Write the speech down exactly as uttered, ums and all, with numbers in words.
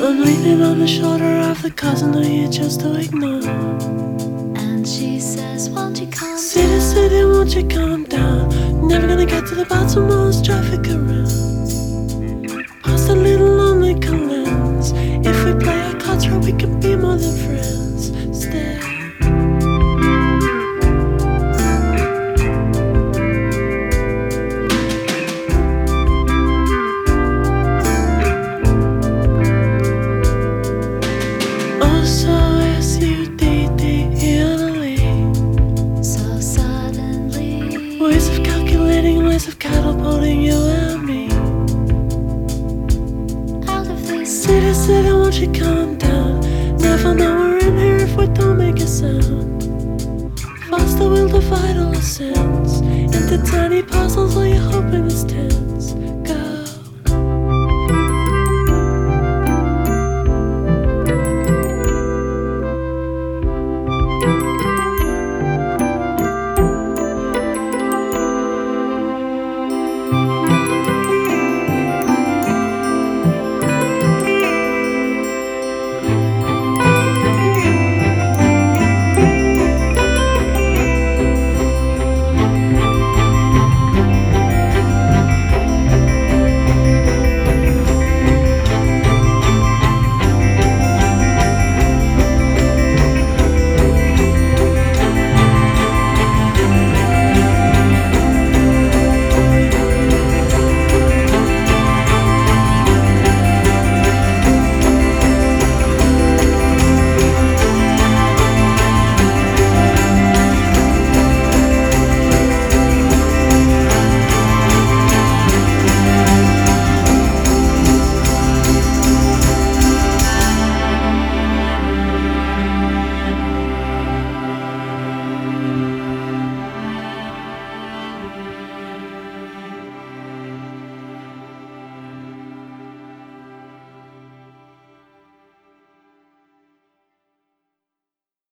I'm leaning on the shoulder of the cousin who you chose to ignore. And she says, won't you calm City, down? city, won't you calm down? Never gonna get to the bottom of this traffic around. Past a little lonely lens. If we play our cards right, we can be more than friends. Stay. Oh, so S U D D Italy. So suddenly, Ways of calculating, ways of catapulting you and me. out of this City, city, won't you calm down? Never know we're in here if we don't make a sound. Faster we'll divide all our sins into tiny parcels while you're hoping it's tense.